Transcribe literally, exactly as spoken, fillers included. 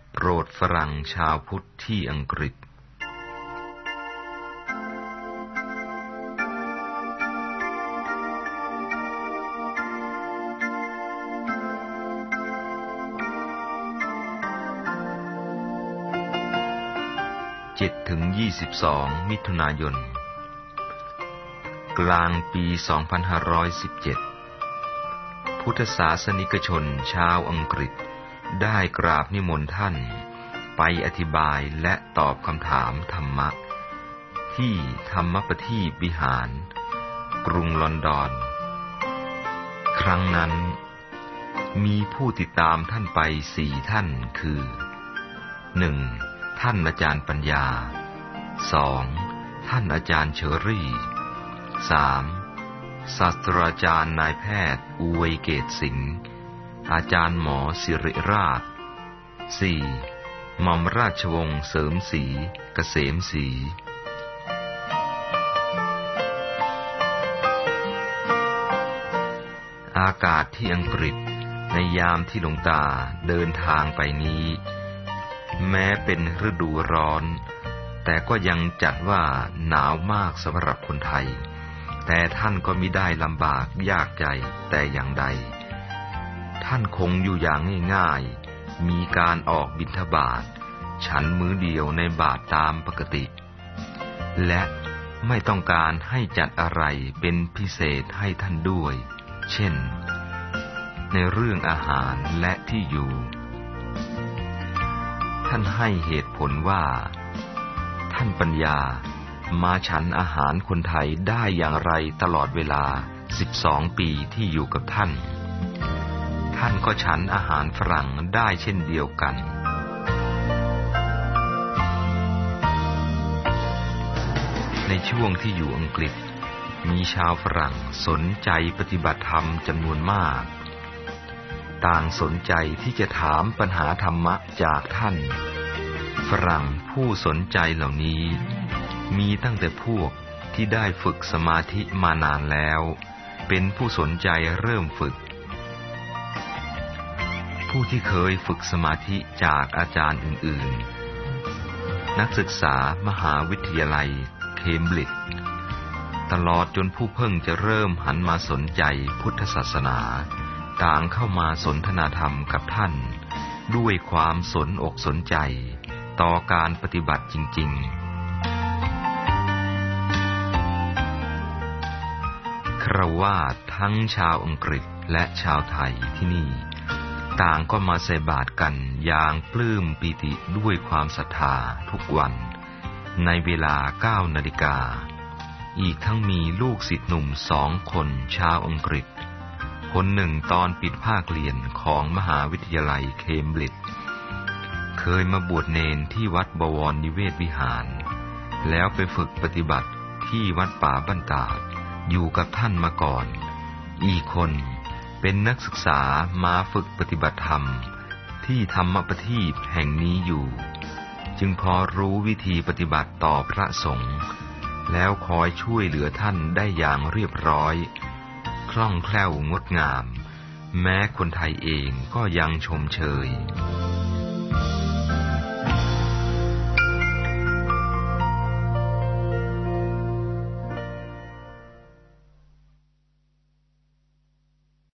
โปรดฝรั่งชาวพุทธที่อังกฤษเจ็ดถึงยี่สิบสองมิถุนายนกลางปีสองพันห้าร้อยสิบเจ็ดพุทธศาสนิกชนชาวอังกฤษได้กราบนิมนต์ท่านไปอธิบายและตอบคำถามธรรมะที่ธรรมประทีปวิหารกรุงลอนดอนครั้งนั้นมีผู้ติดตามท่านไปสี่ท่านคือหนึ่งท่านอาจารย์ปัญญาสองท่านอาจารย์เชอรี่สามศาสตราจารย์นายแพทย์อวยเกตสิงห์อาจารย์หมอสิริราชสี่หม่อมราชวงศ์เสริมศรีเกษมศรีอากาศที่อังกฤษในยามที่หลวงตาเดินทางไปนี้แม้เป็นฤดูร้อนแต่ก็ยังจัดว่าหนาวมากสำหรับคนไทยแต่ท่านก็มิได้ลำบากยากใจแต่อย่างใดท่านคงอยู่อย่างง่ายๆมีการออกบิณฑบาตฉันมื้อเดียวในบาทตามปกติและไม่ต้องการให้จัดอะไรเป็นพิเศษให้ท่านด้วยเช่นในเรื่องอาหารและที่อยู่ท่านให้เหตุผลว่าท่านปัญญามาฉันอาหารคนไทยได้อย่างไรตลอดเวลาสิบสองปีที่อยู่กับท่านท่านก็ฉันอาหารฝรั่งได้เช่นเดียวกันในช่วงที่อยู่อังกฤษมีชาวฝรั่งสนใจปฏิบัติธรรมจำนวนมากต่างสนใจที่จะถามปัญหาธรรมะจากท่านฝรั่งผู้สนใจเหล่านี้มีตั้งแต่พวกที่ได้ฝึกสมาธิมานานแล้วเป็นผู้สนใจเริ่มฝึกผู้ที่เคยฝึกสมาธิจากอาจารย์อื่นๆนักศึกษามหาวิทยาลัยเคมบริดจ์ตลอดจนผู้เพิ่งจะเริ่มหันมาสนใจพุทธศาสนาต่างเข้ามาสนทนาธรรมกับท่านด้วยความสนอกสนใจต่อการปฏิบัติจริงๆคฤหัสถ์ทั้งชาวอังกฤษและชาวไทยที่นี่ต่างก็มาใส่บาตรกันอย่างปลื้มปิติด้วยความศรัทธาทุกวันในเวลาเก้านาฬิกาอีกทั้งมีลูกศิษย์หนุ่มสองคนชาวอังกฤษคนหนึ่งตอนปิดภาคเรียนของมหาวิทยาลัยเคมบริดจ์เคยมาบวชเณรที่วัดบวรนิเวศวิหารแล้วไปฝึกปฏิบัติที่วัดป่าบ้านตาดอยู่กับท่านมาก่อนอีกคนเป็นนักศึกษามาฝึกปฏิบัติธรรมที่ธรรมประทีปแห่งนี้อยู่จึงพอรู้วิธีปฏิบัติต่อพระสงฆ์แล้วคอยช่วยเหลือท่านได้อย่างเรียบร้อยคล่องแคล่วงดงามแม้คนไทยเองก็ยังชมเชย